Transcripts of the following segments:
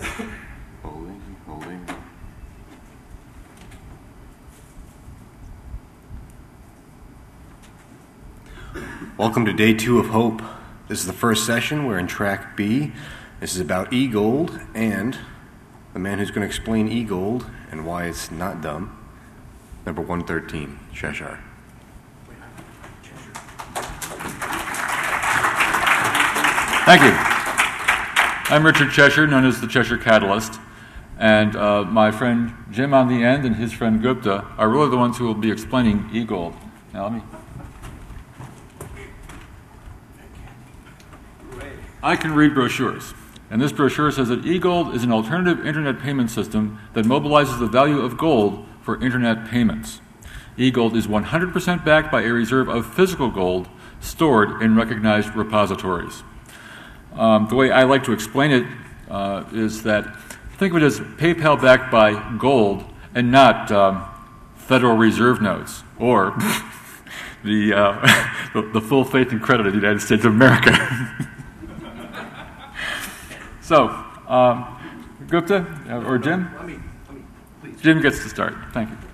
Holding. Welcome to day 2 of Hope. This is the first session. We're in track B. This is about e-gold and the man who's going to explain e-gold and why it's not dumb. Number 113, Cheshire. Thank you. I'm Richard Cheshire, known as the Cheshire Catalyst, and my friend Jim on the end and his friend Gupta are really the ones who will be explaining e-gold. Now let me... I can read brochures, and this brochure says that e-gold is an alternative internet payment system that mobilizes the value of gold for internet payments. E-gold is 100% backed by a reserve of physical gold stored in recognized repositories. The way I like to explain it is that think of it as PayPal backed by gold and not Federal Reserve notes or the full faith and credit of the United States of America. So, Gupta or Jim? Let me, please. Jim gets to start. Thank you.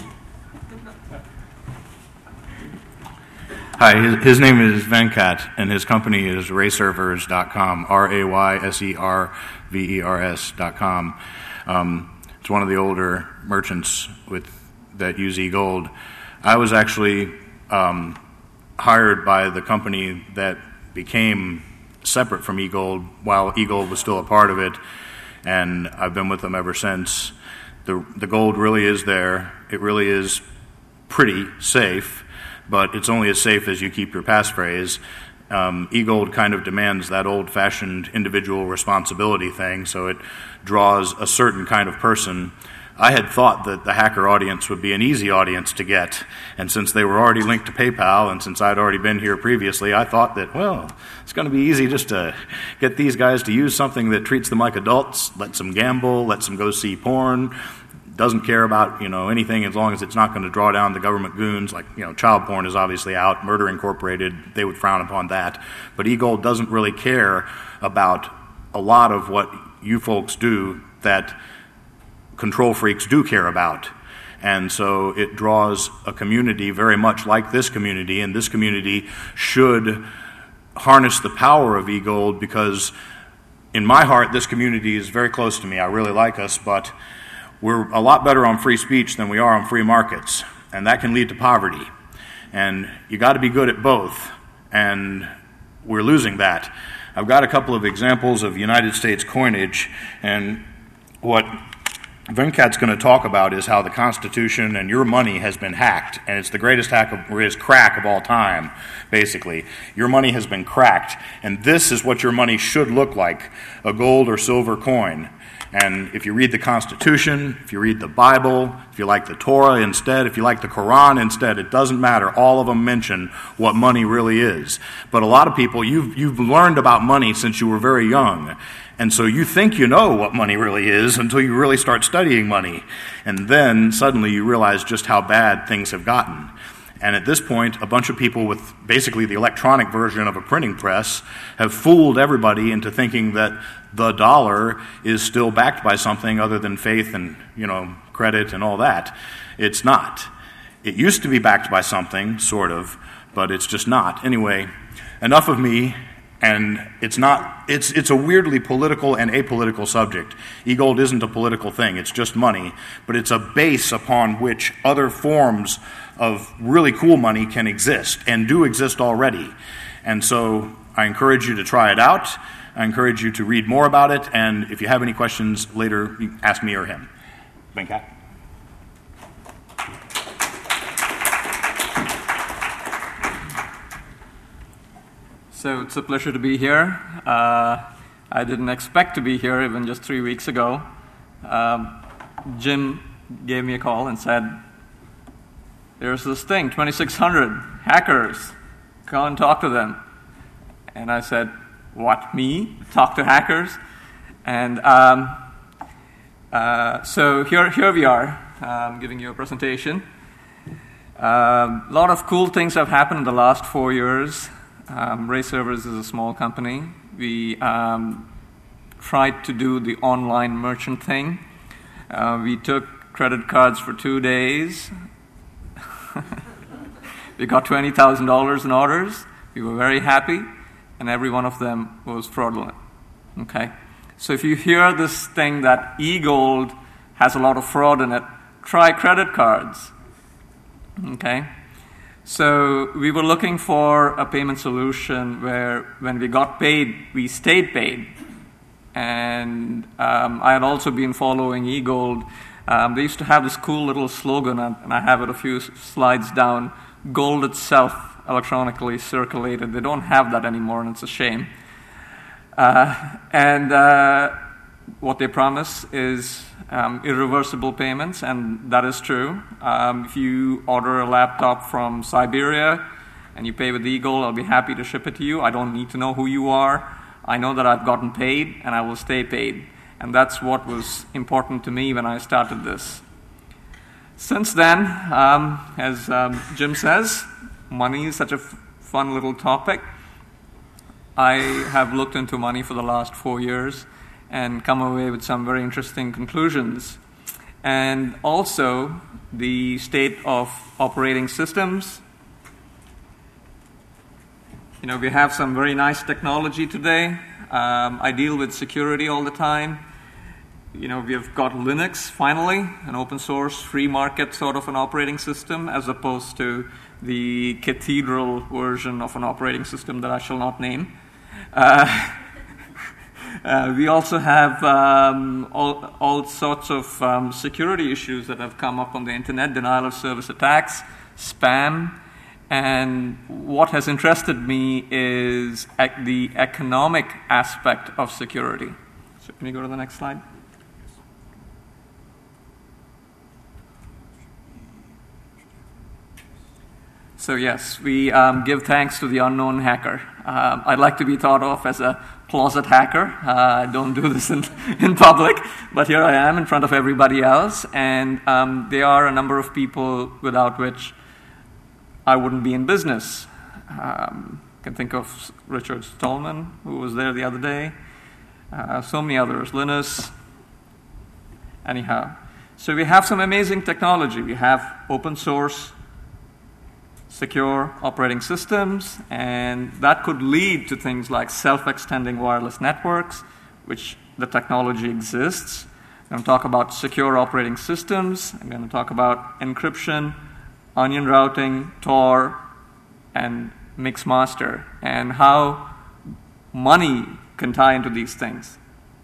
Hi, his name is Venkat, and his company is rayservers.com, rayservers.com. It's one of the older merchants that use eGold. I was actually hired by the company that became separate from eGold while eGold was still a part of it, and I've been with them ever since. The gold really is there. It really is pretty safe, but it's only as safe as you keep your passphrase. eGold kind of demands that old-fashioned individual responsibility thing, so it draws a certain kind of person. I had thought that the hacker audience would be an easy audience to get, and since they were already linked to PayPal, and since I'd already been here previously, I thought that, well, it's going to be easy just to get these guys to use something that treats them like adults, lets them gamble, lets them go see porn, doesn't care about, anything as long as it's not going to draw down the government goons. Like, child porn is obviously out, Murder Incorporated, they would frown upon that. But eGold doesn't really care about a lot of what you folks do that control freaks do care about. And so it draws a community very much like this community, and this community should harness the power of eGold because in my heart, this community is very close to me. I really like us, but we're a lot better on free speech than we are on free markets, and that can lead to poverty. And you got to be good at both, and we're losing that. I've got a couple of examples of United States coinage, and what Venkat's going to talk about is how the Constitution and your money has been hacked, and it's the greatest crack of all time, basically. Your money has been cracked, and this is what your money should look like, a gold or silver coin. And if you read the Constitution, if you read the Bible, if you like the Torah instead, if you like the Quran instead, it doesn't matter. All of them mention what money really is. But a lot of people, you've learned about money since you were very young. And so you think you know what money really is until you really start studying money. And then suddenly you realize just how bad things have gotten. And at this point, a bunch of people with basically the electronic version of a printing press have fooled everybody into thinking that the dollar is still backed by something other than faith and, credit and all that. It's not. It used to be backed by something, sort of, but it's just not. Anyway, enough of me. And it's a weirdly political and apolitical subject. eGold isn't a political thing, it's just money, but it's a base upon which other forms of really cool money can exist and do exist already. And so I encourage you to try it out. I encourage you to read more about it, and if you have any questions later, you can ask me or him. Venkat. So it's a pleasure to be here. I didn't expect to be here even just 3 weeks ago. Jim gave me a call and said, there's this thing, 2600 hackers, go and talk to them. And I said, what, me? Talk to hackers? And so here we are, giving you a presentation. A lot of cool things have happened in the last 4 years. Ray Servers is a small company. We tried to do the online merchant thing. We took credit cards for 2 days. We got $20,000 in orders. We were very happy, and every one of them was fraudulent. Okay? So if you hear this thing that eGold has a lot of fraud in it, try credit cards. Okay? So we were looking for a payment solution where when we got paid, we stayed paid. And I had also been following eGold. They used to have this cool little slogan, and I have it a few slides down, "Gold itself electronically circulated." They don't have that anymore, and it's a shame. And what they promise is irreversible payments, and that is true. If you order a laptop from Siberia and you pay with eGold, I'll be happy to ship it to you. I don't need to know who you are. I know that I've gotten paid, and I will stay paid. And that's what was important to me when I started this. Since then, as Jim says, money is such a fun little topic. I have looked into money for the last 4 years and come away with some very interesting conclusions. And also, the state of operating systems. You know, we have some very nice technology today. I deal with security all the time. You know, we have got Linux, finally, an open source, free market sort of an operating system, as opposed to the cathedral version of an operating system that I shall not name. We also have all sorts of security issues that have come up on the internet, denial of service attacks, spam, and what has interested me is the economic aspect of security. So can you go to the next slide? So yes, we give thanks to the unknown hacker. I'd like to be thought of as a closet hacker. I don't do this in public, but here I am in front of everybody else, and there are a number of people without which I wouldn't be in business. Can think of Richard Stallman, who was there the other day. So many others, Linus. Anyhow, so we have some amazing technology. We have open source, secure operating systems, and that could lead to things like self-extending wireless networks, which the technology exists. I'm going to talk about secure operating systems. I'm going to talk about encryption, onion routing, Tor, and Mixmaster, and how money can tie into these things.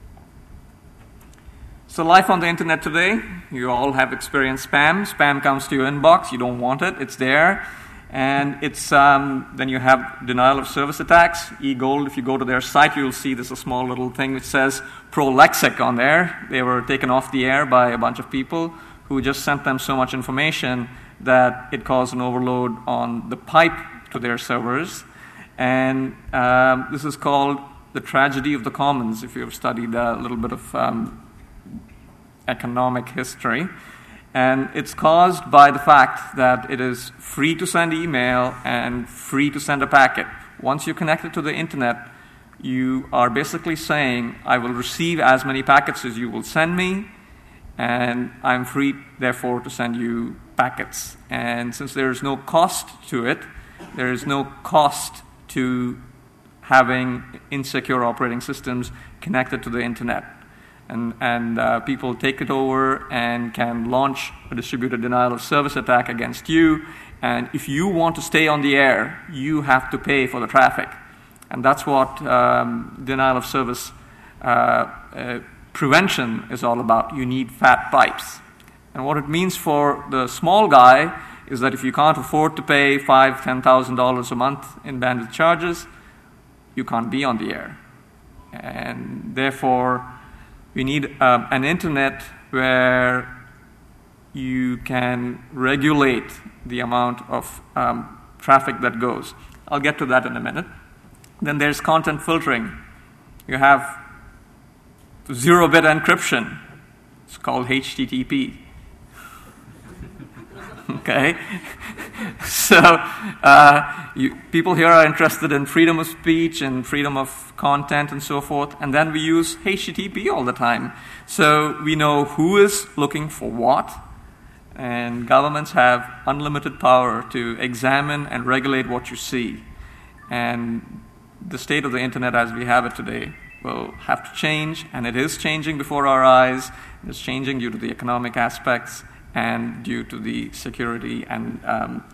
So life on the internet today, you all have experienced spam. Spam comes to your inbox, you don't want it, it's there. And it's then you have denial of service attacks. eGold, if you go to their site, you'll see there's a small little thing which says Prolexic on there. They were taken off the air by a bunch of people who just sent them so much information that it caused an overload on the pipe to their servers. And this is called the tragedy of the commons, if you've studied a little bit of economic history. And it's caused by the fact that it is free to send email and free to send a packet. Once you're connected to the internet, you are basically saying, I will receive as many packets as you will send me, and I'm free, therefore, to send you packets. And since there is no cost to it, there is no cost to having insecure operating systems connected to the internet. And people take it over and can launch a distributed denial of service attack against you. And if you want to stay on the air, you have to pay for the traffic. And that's what denial of service prevention is all about. You need fat pipes. And what it means for the small guy is that if you can't afford to pay $5,000, $10,000 a month in bandwidth charges, you can't be on the air. And therefore, we need an internet where you can regulate the amount of traffic that goes. I'll get to that in a minute. Then there's content filtering. You have zero-bit encryption. It's called HTTP. Okay? So people here are interested in freedom of speech and freedom of content and so forth, and then we use HTTP all the time. So we know who is looking for what, and governments have unlimited power to examine and regulate what you see. And the state of the internet as we have it today will have to change, and it is changing before our eyes. It's changing due to the economic aspects and due to the security and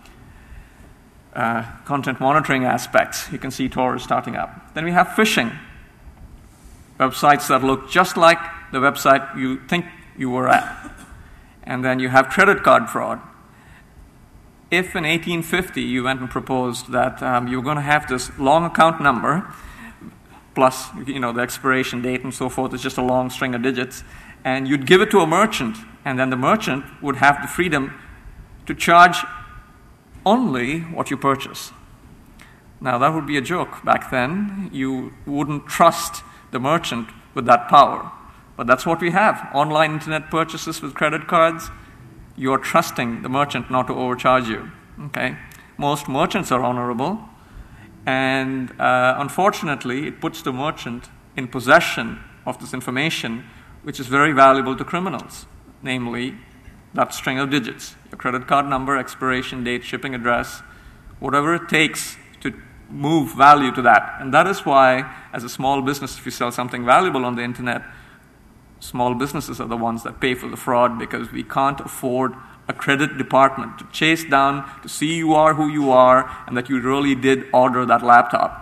content monitoring aspects. You can see Tor is starting up. Then we have phishing, websites that look just like the website you think you were at. And then you have credit card fraud. If in 1850 you went and proposed that you were going to have this long account number, plus the expiration date and so forth, is just a long string of digits, and you'd give it to a merchant, and then the merchant would have the freedom to charge only what you purchase. Now that would be a joke back then. You wouldn't trust the merchant with that power. But that's what we have. Online internet purchases with credit cards, you're trusting the merchant not to overcharge you. Okay? Most merchants are honorable, and unfortunately, it puts the merchant in possession of this information, which is very valuable to criminals, namely that string of digits, your credit card number, expiration date, shipping address, whatever it takes to move value to that. And that is why, as a small business, if you sell something valuable on the internet, small businesses are the ones that pay for the fraud, because we can't afford a credit department to chase down to see you are who you are and that you really did order that laptop.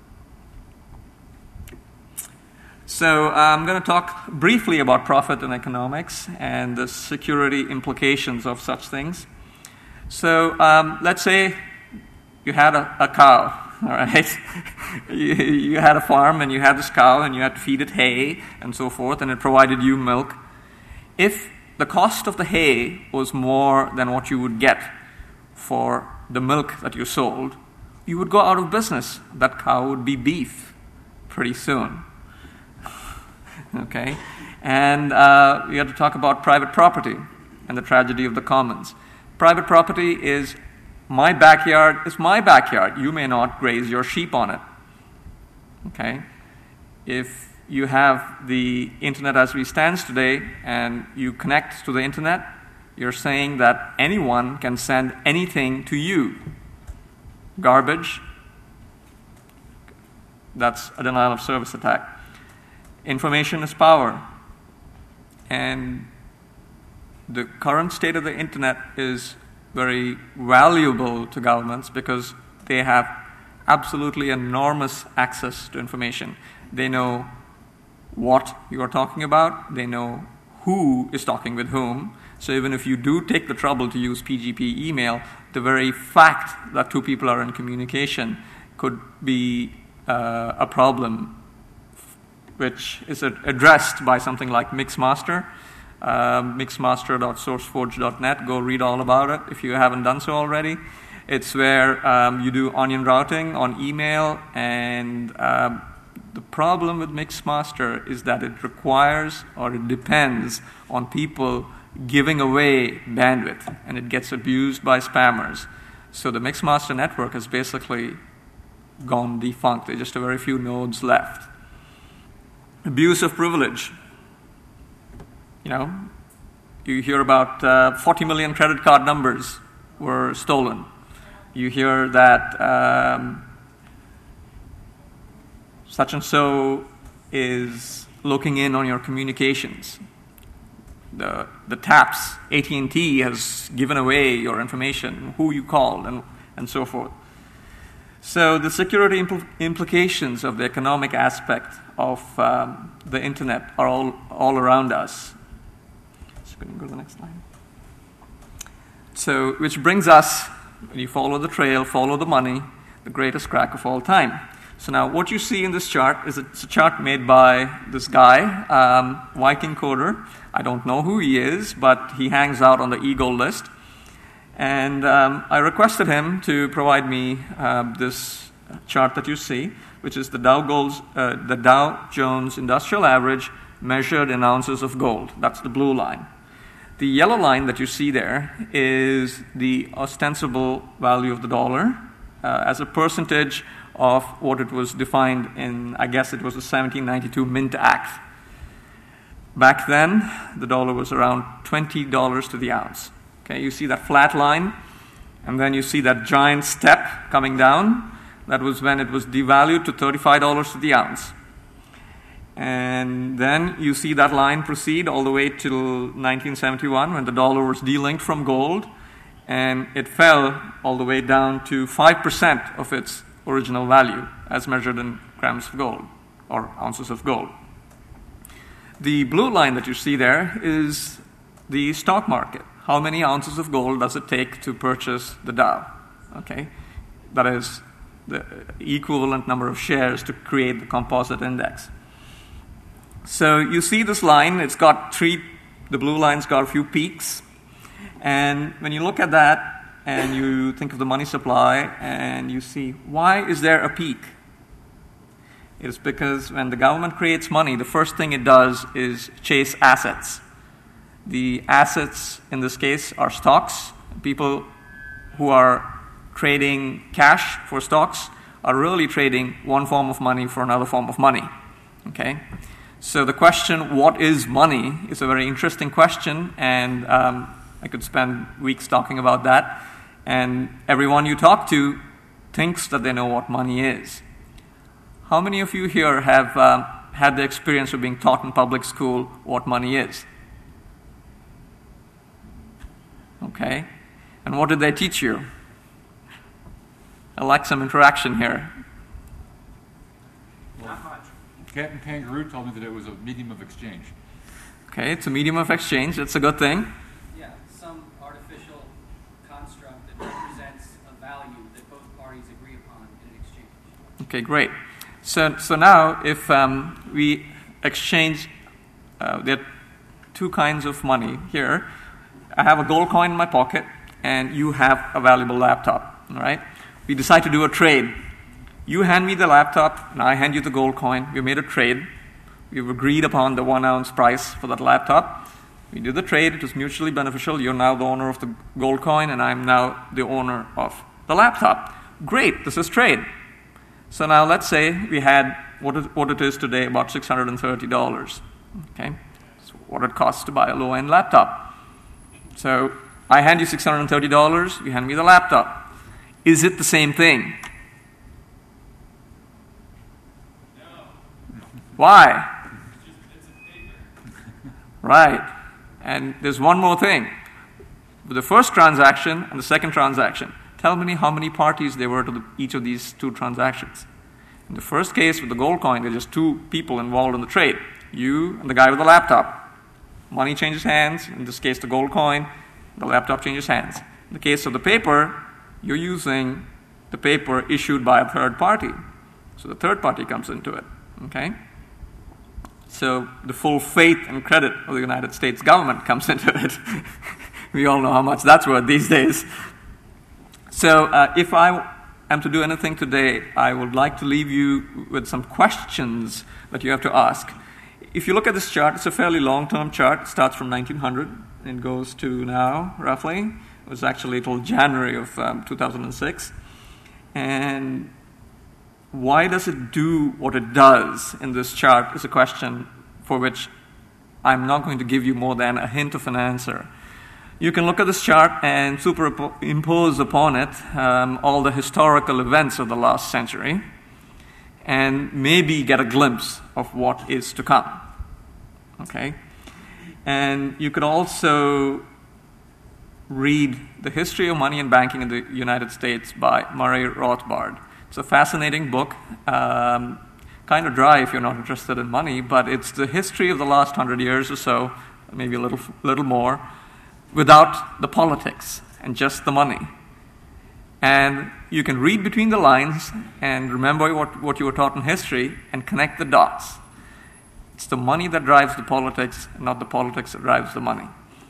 So I'm going to talk briefly about profit and economics and the security implications of such things. So let's say you had a cow. All right, you had a farm and you had this cow and you had to feed it hay and so forth, and it provided you milk. If the cost of the hay was more than what you would get for the milk that you sold, you would go out of business. That cow would be beef pretty soon. Okay, and we have to talk about private property and the tragedy of the commons. Private property is my backyard is my backyard. You may not graze your sheep on it. Okay? If you have the internet as we stands today and you connect to the internet, you're saying that anyone can send anything to you. Garbage, that's a denial of service attack. Information is power. And the current state of the internet is very valuable to governments because they have absolutely enormous access to information. They know what you are talking about. They know who is talking with whom. So even if you do take the trouble to use PGP email, the very fact that two people are in communication could be a problem, which is addressed by something like Mixmaster. Mixmaster.sourceforge.net. Go read all about it if you haven't done so already. It's where you do onion routing on email, and the problem with Mixmaster is that it requires or it depends on people giving away bandwidth, and it gets abused by spammers. So the Mixmaster network has basically gone defunct. There's just a very few nodes left. Abuse of privilege. You hear about 40 million credit card numbers were stolen. You hear that such and so is looking in on your communications. The taps, AT&T has given away your information, who you called, and so forth. So the security implications of the economic aspect of the internet are all around us. Can you go to the next slide? So, which brings us, when you follow the trail, follow the money, the greatest crack of all time. So now, what you see in this chart is it's a chart made by this guy, Viking Coder. I don't know who he is, but he hangs out on the eGold list. And I requested him to provide me this chart that you see, which is the Dow Jones Industrial Average measured in ounces of gold. That's the blue line. The yellow line that you see there is the ostensible value of the dollar as a percentage of what it was defined in, I guess it was the 1792 Mint Act. Back then, the dollar was around $20 to the ounce. Okay, you see that flat line, and then you see that giant step coming down. That was when it was devalued to $35 to the ounce. And then you see that line proceed all the way till 1971 when the dollar was delinked from gold, and it fell all the way down to 5% of its original value as measured in grams of gold or ounces of gold. The blue line that you see there is the stock market. How many ounces of gold does it take to purchase the Dow? Okay, that is the equivalent number of shares to create the composite index. So you see this line, it's got the blue line's got a few peaks. And when you look at that and you think of the money supply and you see, why is there a peak? It is because when the government creates money, the first thing it does is chase assets. The assets in this case are stocks. People who are trading cash for stocks are really trading one form of money for another form of money. Okay? So the question, what is money, is a very interesting question, and I could spend weeks talking about that. And everyone you talk to thinks that they know what money is. How many of you here have had the experience of being taught in public school what money is? Okay. And what did they teach you? I'd like some interaction here. Captain Kangaroo told me that it was a medium of exchange. Okay, it's a medium of exchange. That's a good thing. Yeah, some artificial construct that represents a value that both parties agree upon in an exchange. Okay, great. So now, if we exchange, there are two kinds of money here. I have a gold coin in my pocket, and you have a valuable laptop. All right? We decide to do a trade. You hand me the laptop, and I hand you the gold coin. We made a trade. We've agreed upon the 1 ounce price for that laptop. We did the trade. It was mutually beneficial. You're now the owner of the gold coin, and I'm now the owner of the laptop. Great. This is trade. So now let's say we had what it is today, about $630. Okay? That's what it costs to buy a low-end laptop. So I hand you $630. You hand me the laptop. Is it the same thing? Why? It's a paper. Right. And there's one more thing. With the first transaction and the second transaction, tell me how many parties there were to each of these two transactions. In the first case, with the gold coin, there are just two people involved in the trade. You and the guy with the laptop. Money changes hands. In this case, the gold coin. The laptop changes hands. In the case of the paper, you're using the paper issued by a third party. So the third party comes into it. Okay? So the full faith and credit of the United States government comes into it. We all know how much that's worth these days. So if I am to do anything today, I would like to leave you with some questions that you have to ask. If you look at this chart, it's a fairly long-term chart. It starts from 1900 and goes to now, roughly. It was actually till January of 2006. And why does it do what it does in this chart is a question for which I'm not going to give you more than a hint of an answer. You can look at this chart and superimpose upon it all the historical events of the last century and maybe get a glimpse of what is to come. Okay? And you could also read The History of Money and Banking in the United States by Murray Rothbard. It's a fascinating book, kind of dry if you're not interested in money, but it's the history of the last 100 years or so, maybe a little more, without the politics and just the money. And you can read between the lines and remember what you were taught in history and connect the dots. It's the money that drives the politics, not the politics that drives the money.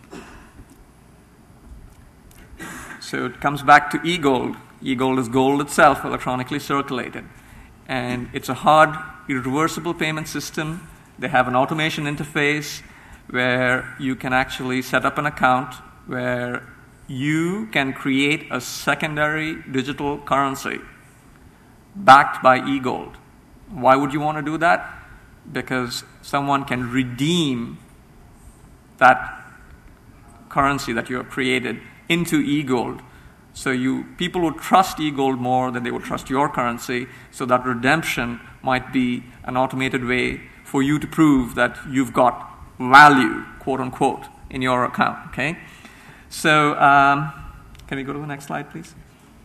So it comes back to e-gold. E-gold is gold itself, electronically circulated. And it's a hard, irreversible payment system. They have an automation interface. where you can actually set up an account where you can create a secondary digital currency backed by eGold. Why would you want to do that? Because someone can redeem that currency that you have created into eGold. So people would trust eGold more than they would trust your currency, so that redemption might be an automated way for you to prove that you've got value, quote unquote, in your account, okay? So, can we go to the next slide, please?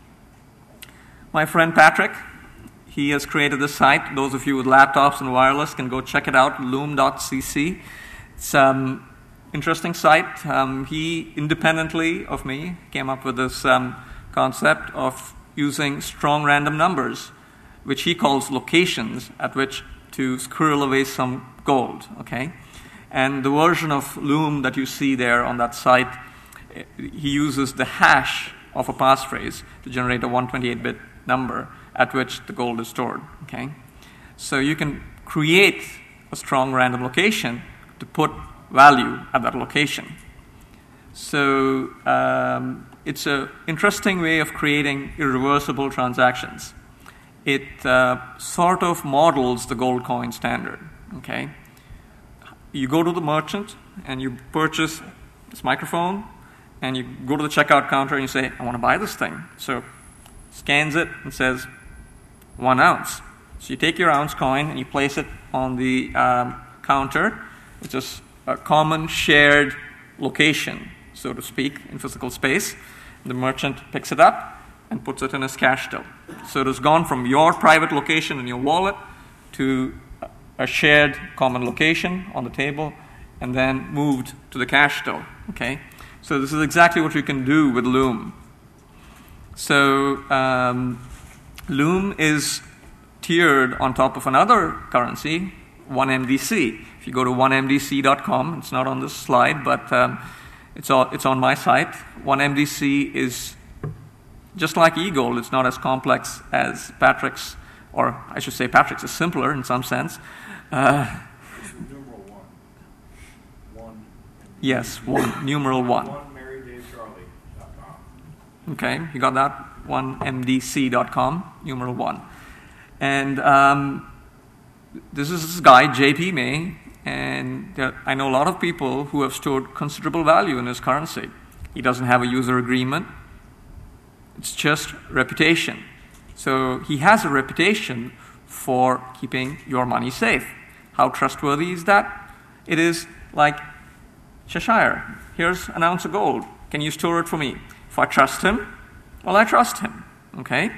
My friend Patrick, he has created this site. Those of you with laptops and wireless can go check it out, loom.cc. It's interesting site. He, independently of me, came up with this concept of using strong random numbers, which he calls locations, at which to squirrel away some gold, okay? And the version of Loom that you see there on that site, he uses the hash of a passphrase to generate a 128-bit number at which the gold is stored, okay? So you can create a strong random location to put value at that location. So it's an interesting way of creating irreversible transactions. It sort of models the gold coin standard, okay? You go to the merchant and you purchase this microphone, and you go to the checkout counter and you say, I want to buy this thing. So scans it and says 1 ounce. So you take your ounce coin and you place it on the counter, which is a common shared location, so to speak, in physical space. The merchant picks it up and puts it in his cash till. So it has gone from your private location in your wallet to a shared common location on the table, and then moved to the cash till, okay? So this is exactly what you can do with Loom. So Loom is tiered on top of another currency, 1MDC. If you go to 1MDC.com, it's not on this slide, but it's on my site. 1MDC is just like eGold. It's not as complex as Patrick's, or I should say Patrick's is simpler in some sense. Numeral 1. Yes, numeral 1. OneMaryDaveCharlie.com. Okay, you got that? 1MDC.com, numeral 1. And this is this guy, JP May, and I know a lot of people who have stored considerable value in his currency. He doesn't have a user agreement. It's just reputation. So he has a reputation for keeping your money safe. How trustworthy is that? It is like Cheshire. Here's an ounce of gold. Can you store it for me? If I trust him, well, I trust him. Okay?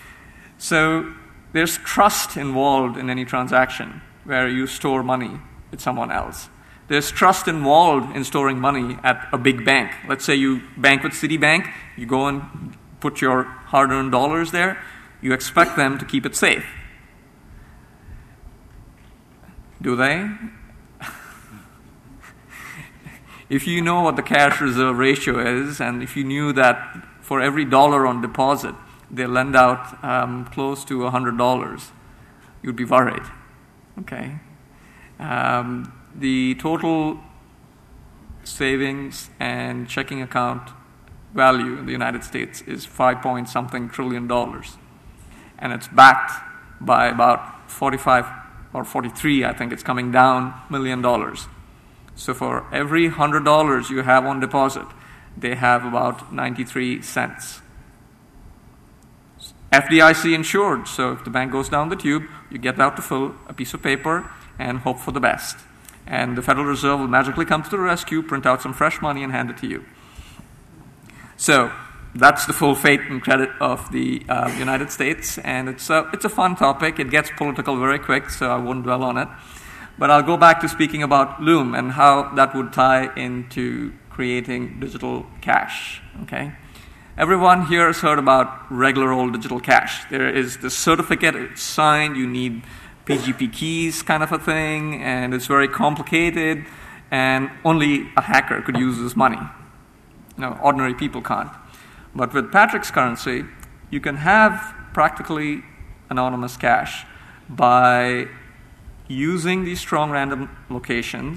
So there's trust involved in any transaction where you store money with someone else. There's trust involved in storing money at a big bank. Let's say you bank with Citibank. You go and put your hard-earned dollars there. You expect them to keep it safe. Do they? If you know what the cash reserve ratio is, and if you knew that for every dollar on deposit, they lend out close to $100, you'd be worried. Okay? The total savings and checking account value in the United States is $5-point-something trillion. And it's backed by about 45 or 43, I think it's coming down, $1 million. So for every $100 you have on deposit, they have about 93 cents. FDIC insured, so if the bank goes down the tube, you get out to fill a piece of paper and hope for the best. And the Federal Reserve will magically come to the rescue, print out some fresh money, and hand it to you. So that's the full fate and credit of the United States, and it's a fun topic. It gets political very quick, so I won't dwell on it. But I'll go back to speaking about Loom and how that would tie into creating digital cash. Okay, everyone here has heard about regular old digital cash. There is the certificate, it's signed, you need PGP keys kind of a thing, and it's very complicated, and only a hacker could use this money. No, ordinary people can't. But with Patrick's currency, you can have practically anonymous cash by using these strong random locations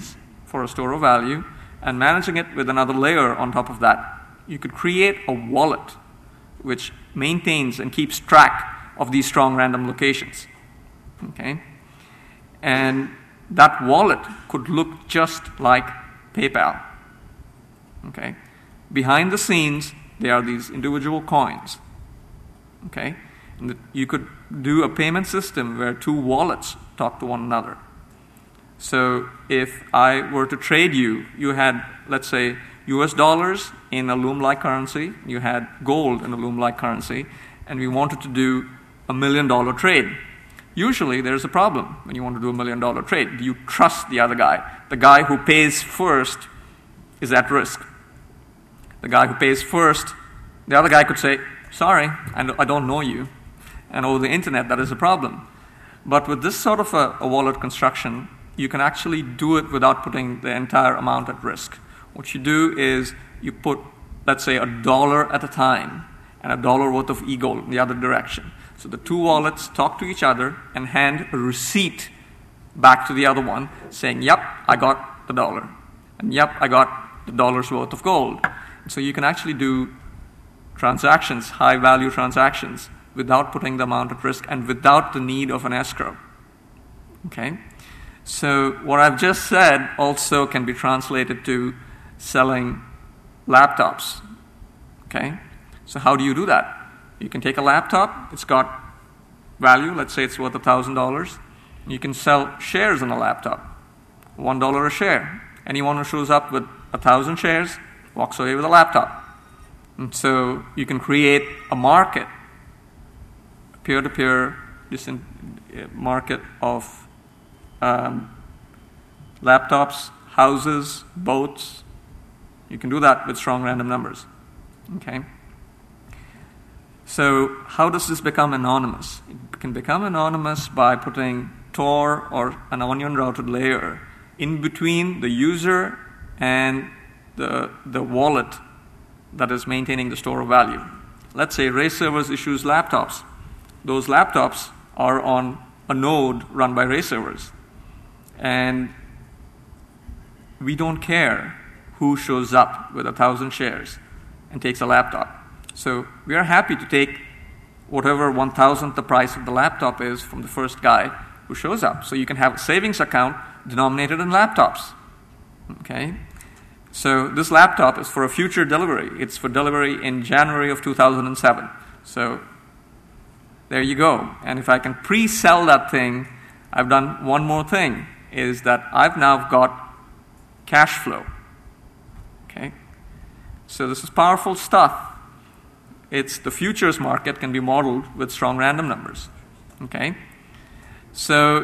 for a store of value and managing it with another layer on top of that. You could create a wallet which maintains and keeps track of these strong random locations. Okay? And that wallet could look just like PayPal. Okay? Behind the scenes, there are these individual coins. Okay? And you could do a payment system where two wallets talk to one another. So if I were to trade you, you had, let's say, US dollars in a Loom-like currency, you had gold in a Loom-like currency, and we wanted to do $1 million trade. Usually there's a problem when you want to do $1 million trade. Do you trust the other guy? The guy who pays first is at risk. The guy who pays first, the other guy could say, sorry, I don't know you. And over the internet, that is a problem. But with this sort of a wallet construction, you can actually do it without putting the entire amount at risk. What you do is you put, let's say, $1 at a time and $1 worth of e-gold in the other direction. So the two wallets talk to each other and hand a receipt back to the other one saying, yep, I got the $1. And yep, I got the $1's worth of gold. So you can actually do transactions, high-value transactions, without putting the amount at risk and without the need of an escrow. Okay? So what I've just said also can be translated to selling laptops. Okay? So how do you do that? You can take a laptop, it's got value, let's say it's worth $1,000. You can sell shares on a laptop, $1 a share. Anyone who shows up with 1,000 shares walks away with a laptop. And so you can create a market, a peer-to-peer market of laptops, houses, boats. You can do that with strong random numbers. Okay? So how does this become anonymous? It can become anonymous by putting Tor or an onion routed layer in between the user and the wallet that is maintaining the store of value. Let's say Ray Servers issues laptops. Those laptops are on a node run by Ray Servers. And we don't care who shows up with 1,000 shares and takes a laptop. So we are happy to take whatever 1,000th the price of the laptop is from the first guy who shows up. So you can have a savings account denominated in laptops. Okay? So this laptop is for a future delivery. It's for delivery in January of 2007. So there you go. And if I can pre-sell that thing, I've done one more thing, is that I've now got cash flow. Okay? So this is powerful stuff. It's the futures market can be modeled with strong random numbers. Okay? So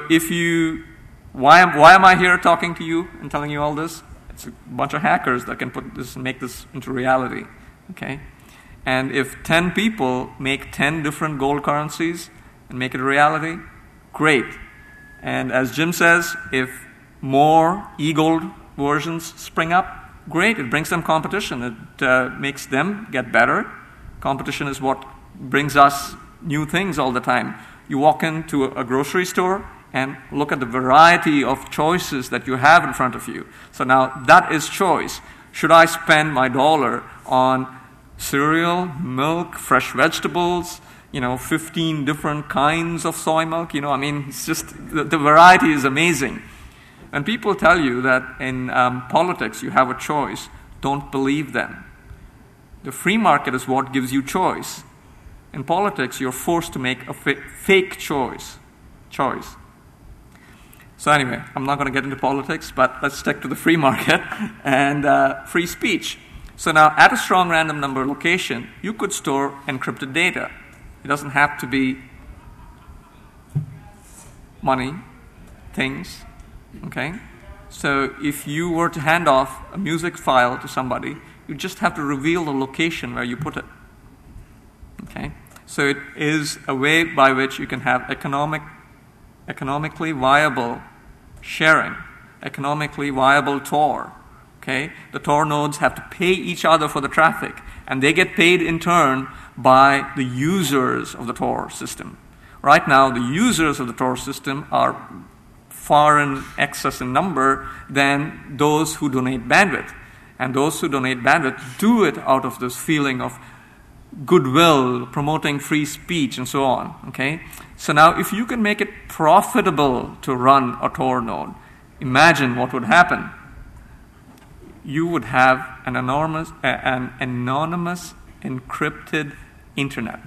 why am I here talking to you and telling you all this? It's a bunch of hackers that can put this and make this into reality. Okay? And if 10 people make 10 different gold currencies and make it a reality, great. And as Jim says, if more e-gold versions spring up, great. It brings them competition. It makes them get better. Competition is what brings us new things all the time. You walk into a grocery store and look at the variety of choices that you have in front of you. So now that is choice. Should I spend my $1 on cereal, milk, fresh vegetables, 15 different kinds of soy milk? It's just, the variety is amazing. When people tell you that in politics you have a choice, don't believe them. The free market is what gives you choice. In politics, you're forced to make a fake choice. So anyway, I'm not going to get into politics, but let's stick to the free market and free speech. So now, at a strong random number location, you could store encrypted data. It doesn't have to be money, things, okay? So if you were to hand off a music file to somebody, you just have to reveal the location where you put it, okay? So it is a way by which you can have economically viable sharing, economically viable Tor. Okay? The Tor nodes have to pay each other for the traffic, and they get paid in turn by the users of the Tor system. Right now, the users of the Tor system are far in excess in number than those who donate bandwidth. And those who donate bandwidth do it out of this feeling of goodwill, promoting free speech, and so on. Okay? So now, if you can make it profitable to run a Tor node, imagine what would happen. You would have an anonymous encrypted internet.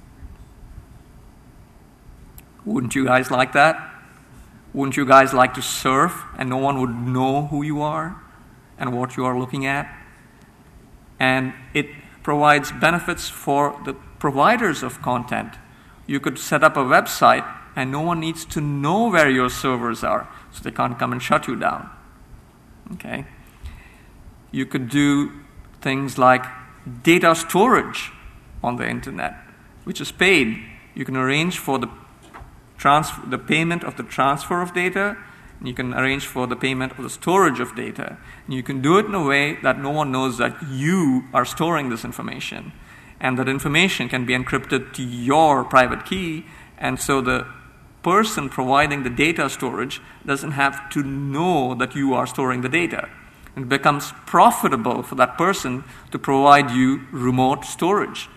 Wouldn't you guys like that? Wouldn't you guys like to surf and no one would know who you are and what you are looking at? And it provides benefits for the providers of content. You could set up a website and no one needs to know where your servers are, so they can't come and shut you down. Okay? You could do things like data storage on the internet, which is paid. You can arrange for the payment of the transfer of data, and you can arrange for the payment of the storage of data. And you can do it in a way that no one knows that you are storing this information. And that information can be encrypted to your private key, and so the person providing the data storage doesn't have to know that you are storing the data. It becomes profitable for that person to provide you remote storage.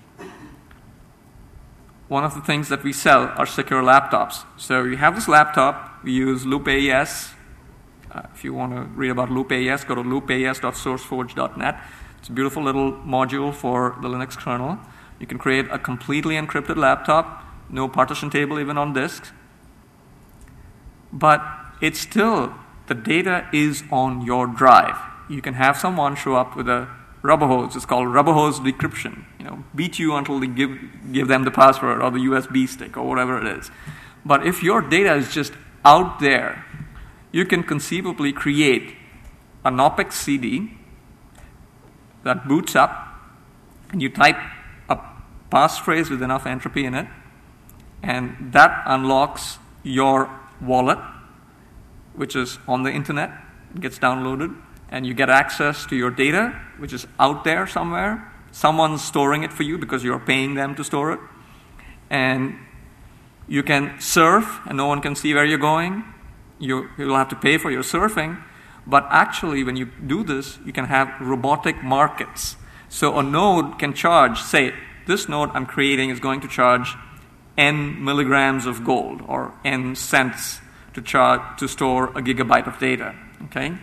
One of the things that we sell are secure laptops. So you have this laptop, we use Loop AES. If you want to read about Loop AES, go to loopaes.sourceforge.net. It's a beautiful little module for the Linux kernel. You can create a completely encrypted laptop, no partition table even on disks. But it's still, the data is on your drive. You can have someone show up with a rubber hose. It's called rubber hose decryption. Beat you until they give them the password or the USB stick or whatever it is. But if your data is just out there, you can conceivably create a Knoppix CD that boots up, and you type a passphrase with enough entropy in it, and that unlocks your wallet, which is on the internet. It gets downloaded, and you get access to your data, which is out there somewhere. Someone's storing it for you because you're paying them to store it. And you can surf, and no one can see where you're going. You'll have to pay for your surfing. But actually, when you do this, you can have robotic markets. So a node can charge, say, this node I'm creating is going to charge n milligrams of gold or n cents to store a gigabyte of data. Okay?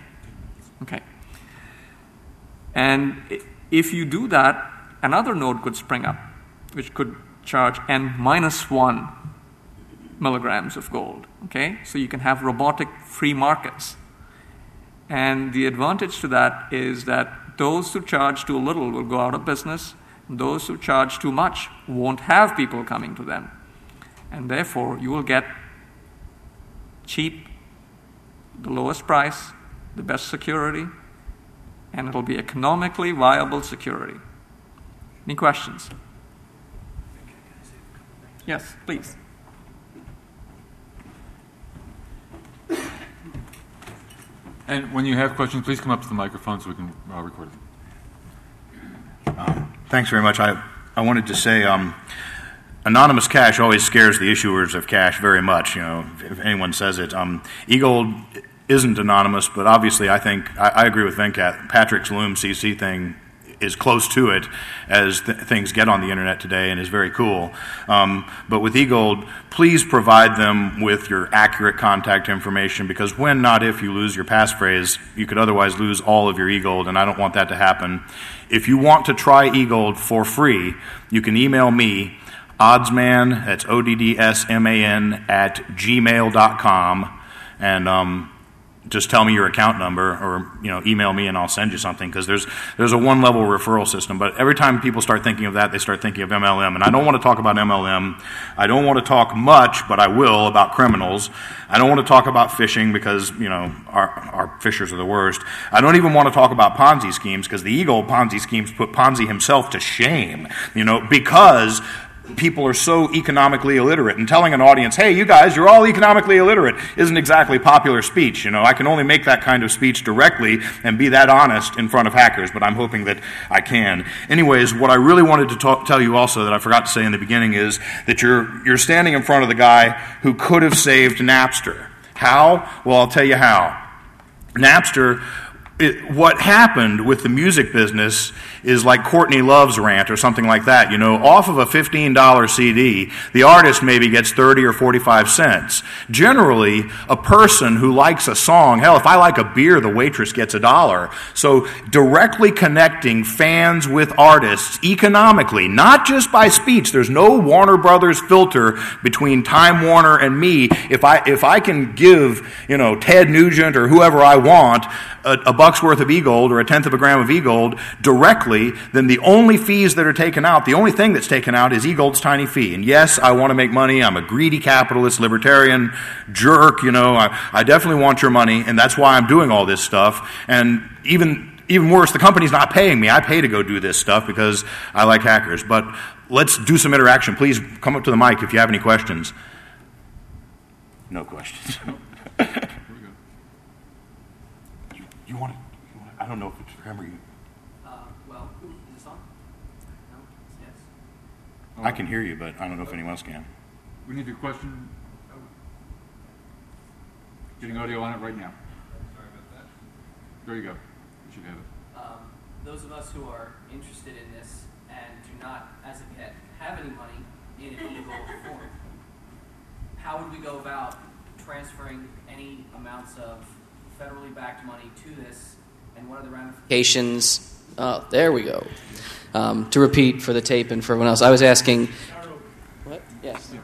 And if you do that, another node could spring up, which could charge n minus 1 milligrams of gold. Okay? So you can have robotic free markets. And the advantage to that is that those who charge too little will go out of business. Those who charge too much won't have people coming to them. And therefore, you will get cheap, the lowest price, the best security, and it'll be economically viable security. Any questions? Yes, please. And when you have questions, please come up to the microphone so we can record it. Thanks very much. I wanted to say anonymous cache always scares the issuers of cache very much. If anyone says it. eGold isn't anonymous, but obviously I think I agree with Venkat. Patrick's Loom CC thing is close to it as things get on the internet today and is very cool. But with eGold, please provide them with your accurate contact information, because when, not if, you lose your passphrase, you could otherwise lose all of your eGold, and I don't want that to happen. If you want to try eGold for free, you can email me, oddsman, that's ODDSMAN, @gmail.com, and just tell me your account number, or email me and I'll send you something, because there's a one-level referral system. But every time people start thinking of that, they start thinking of MLM. And I don't want to talk about MLM. I don't want to talk much, but I will, about criminals. I don't want to talk about phishing, because our fishers are the worst. I don't even want to talk about Ponzi schemes, because the eGold Ponzi schemes put Ponzi himself to shame. Because people are so economically illiterate, and telling an audience, hey, you guys, you're all economically illiterate, isn't exactly popular speech. I can only make that kind of speech directly and be that honest in front of hackers, but I'm hoping that I can. Anyways, what I really wanted to tell you also that I forgot to say in the beginning is that you're standing in front of the guy who could have saved Napster. How? Well, I'll tell you how. Napster, what happened with the music business is like Courtney Love's rant or something like that. Off of a $15 CD, the artist maybe gets 30 or 45 cents. Generally, a person who likes a song, hell, if I like a beer, the waitress gets $1. So directly connecting fans with artists economically, not just by speech. There's no Warner Brothers filter between Time Warner and me. If I can give, Ted Nugent or whoever I want a buck's worth of e-gold or a tenth of a gram of e-gold directly, then the only fees that are taken out, the only thing that's taken out is e-gold's tiny fee. And yes, I want to make money. I'm a greedy capitalist, libertarian, jerk, I definitely want your money, and that's why I'm doing all this stuff. And even worse, the company's not paying me. I pay to go do this stuff because I like hackers. But let's do some interaction. Please come up to the mic if you have any questions. No questions. You want to, I don't know if it's for him or you. Well, is this on? No? Yes. I can hear you, but I don't know if anyone else can. We need your question. Getting audio on it right now. Sorry about that. There you go. You should have it. Those of us who are interested in this and do not, as of yet, have any money in an e-gold form, how would we go about transferring any amounts of federally backed money to this, and what are the ramifications? Oh, there we go. To repeat for the tape and for everyone else, I was asking. What? Yes.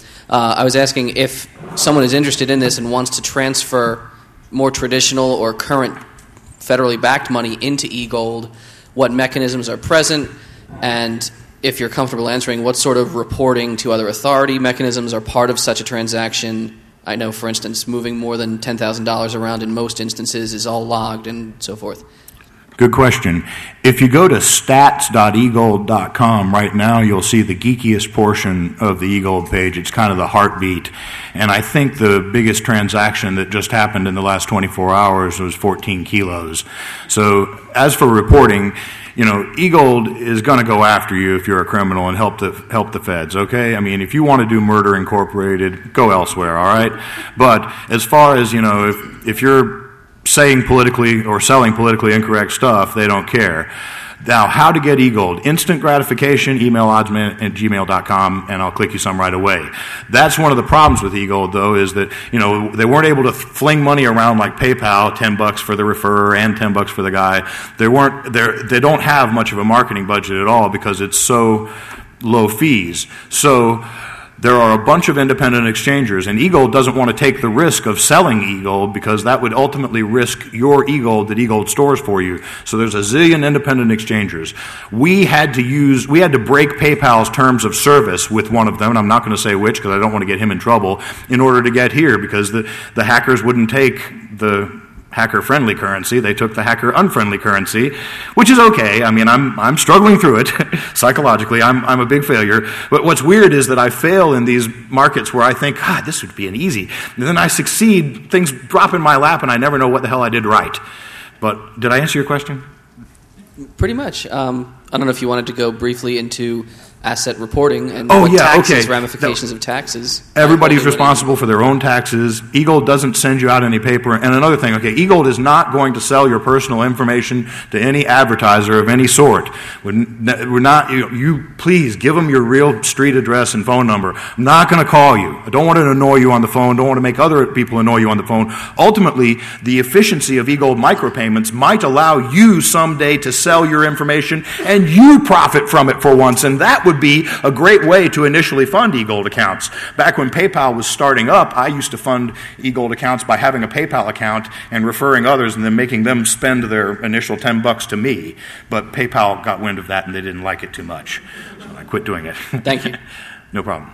I was asking if someone is interested in this and wants to transfer more traditional or current federally backed money into e-gold, what mechanisms are present, and if you're comfortable answering, what sort of reporting to other authority mechanisms are part of such a transaction. I know, for instance, moving more than $10,000 around in most instances is all logged and so forth. Good question. If you go to stats.egold.com right now, you'll see the geekiest portion of the eGold page. It's kind of the heartbeat. And I think the biggest transaction that just happened in the last 24 hours was 14 kilos. So as for reporting, eGold is going to go after you if you're a criminal and help the feds, okay? I mean, if you want to do Murder Incorporated, go elsewhere, all right? But as far as, if you're saying politically or selling politically incorrect stuff, they don't care. Now, how to get eGold? Instant gratification, email oddsman@gmail.com, and I'll click you some right away. That's one of the problems with eGold, though, is that, they weren't able to fling money around like PayPal, $10 for the referrer and $10 for the guy. They don't have much of a marketing budget at all because it's so low fees. So there are a bunch of independent exchangers, and eGold doesn't want to take the risk of selling eGold because that would ultimately risk your eGold that eGold stores for you. So there's a zillion independent exchangers. We had to break PayPal's terms of service with one of them, and I'm not going to say which because I don't want to get him in trouble, in order to get here because the hackers wouldn't take the hacker-friendly currency. They took the hacker-unfriendly currency, which is okay. I mean, I'm struggling through it psychologically. I'm a big failure. But what's weird is that I fail in these markets where I think, God, this would be an easy. And then I succeed, things drop in my lap, and I never know what the hell I did right. But did I answer your question? Pretty much. I don't know if you wanted to go briefly into asset reporting and taxes, ramifications of taxes. Everybody's responsible for their own taxes. eGold doesn't send you out any paper. And another thing, eGold is not going to sell your personal information to any advertiser of any sort. We're not. You please give them your real street address and phone number. I'm not going to call you. I don't want to annoy you on the phone. Don't want to make other people annoy you on the phone. Ultimately, the efficiency of eGold micropayments might allow you someday to sell your information and you profit from it for once. And that would be a great way to initially fund eGold accounts. Back when PayPal was starting up, I used to fund eGold accounts by having a PayPal account and referring others and then making them spend their initial $10 to me. But PayPal got wind of that and they didn't like it too much. So I quit doing it. Thank you. No problem.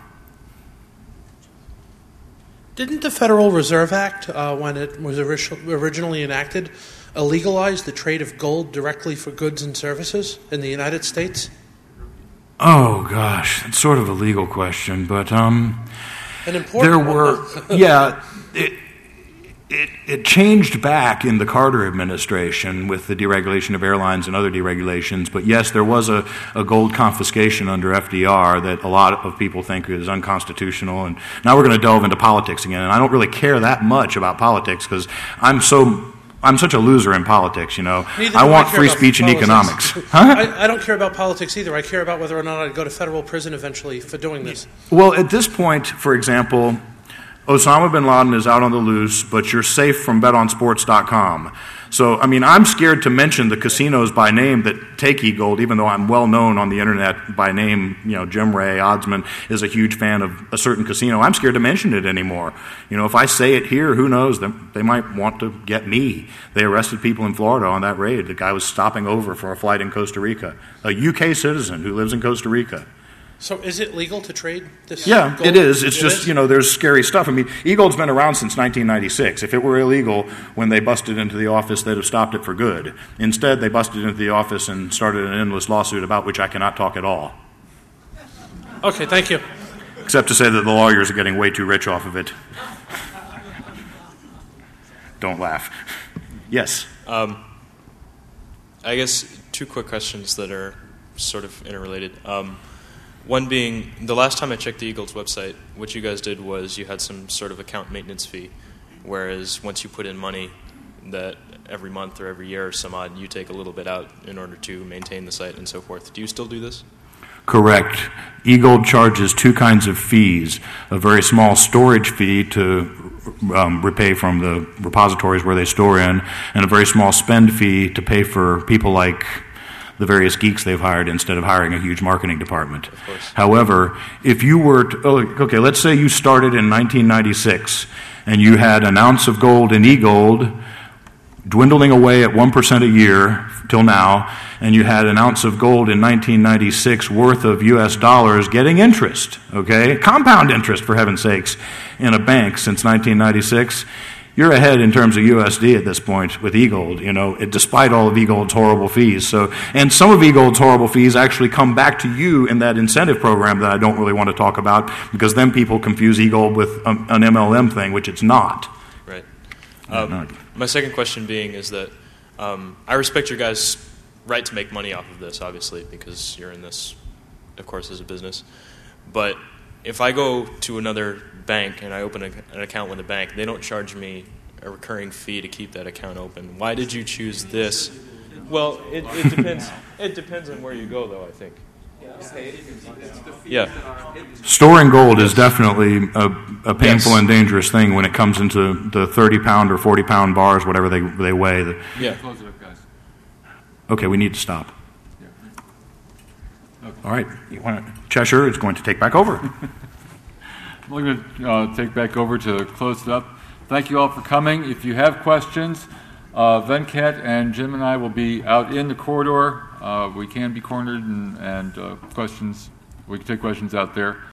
Didn't the Federal Reserve Act, when it was originally enacted, illegalize the trade of gold directly for goods and services in the United States? Oh, gosh, it's sort of a legal question, but an important there were, one. yeah, it changed back in the Carter administration with the deregulation of airlines and other deregulations. But yes, there was a gold confiscation under FDR that a lot of people think is unconstitutional. And now we're going to delve into politics again. And I don't really care that much about politics because I'm such a loser in politics, you know. I want free speech and economics. Huh? I don't care about politics either. I care about whether or not I'd go to federal prison eventually for doing this. Well, at this point, for example, Osama bin Laden is out on the loose, but you're safe from betonsports.com. So, I mean, I'm scared to mention the casinos by name that take eGold, even though I'm well known on the internet by name. You know, Jim Ray Oddsman is a huge fan of a certain casino. I'm scared to mention it anymore. You know, if I say it here, who knows? They might want to get me. They arrested people in Florida on that raid. The guy was stopping over for a flight in Costa Rica, a UK citizen who lives in Costa Rica. So is it legal to trade this? Yeah, gold? it is. It's just, you know, there's scary stuff. I mean, eGold's been around since 1996. If it were illegal when they busted into the office, they'd have stopped it for good. Instead, they busted into the office and started an endless lawsuit about which I cannot talk at all. Okay, thank you. Except to say that the lawyers are getting way too rich off of it. Don't laugh. Yes? I guess two quick questions that are sort of interrelated. One being, the last time I checked the eGold's website, what you guys did was you had some sort of account maintenance fee, whereas once you put in money that every month or every year or some odd, you take a little bit out in order to maintain the site and so forth. Do you still do this? Correct. eGold charges two kinds of fees, a very small storage fee to repay from the repositories where they store in, and a very small spend fee to pay for people like the various geeks they've hired instead of hiring a huge marketing department. Of course. However, if you were to, okay, let's say you started in 1996 and you had an ounce of gold in eGold dwindling away at 1% a year till now, and you had an ounce of gold in 1996 worth of US dollars getting interest, okay? Compound interest, for heaven's sakes, in a bank since 1996. You're ahead in terms of USD at this point with eGold, you know, despite all of eGold's horrible fees. So, and some of eGold's horrible fees actually come back to you in that incentive program that I don't really want to talk about, because then people confuse eGold with an MLM thing, which it's not. Right. My second question being is that I respect your guys' right to make money off of this, obviously, because you're in this, of course, as a business. But if I go to another bank and I open an account with a bank, they don't charge me a recurring fee to keep that account open. Why did you choose this? Well, it depends. It depends on where you go, though, I think. Yeah. Storing gold is definitely a painful and dangerous thing when it comes into the 30-pound or 40-pound bars, whatever they weigh. Yeah. Close it up, guys. Okay, we need to stop. Yeah. Okay. All right. Cheshire is going to take back over. We're going to take back over to close it up. Thank you all for coming. If you have questions, Venkat and Jim and I will be out in the corridor. We can be cornered and questions. We can take questions out there.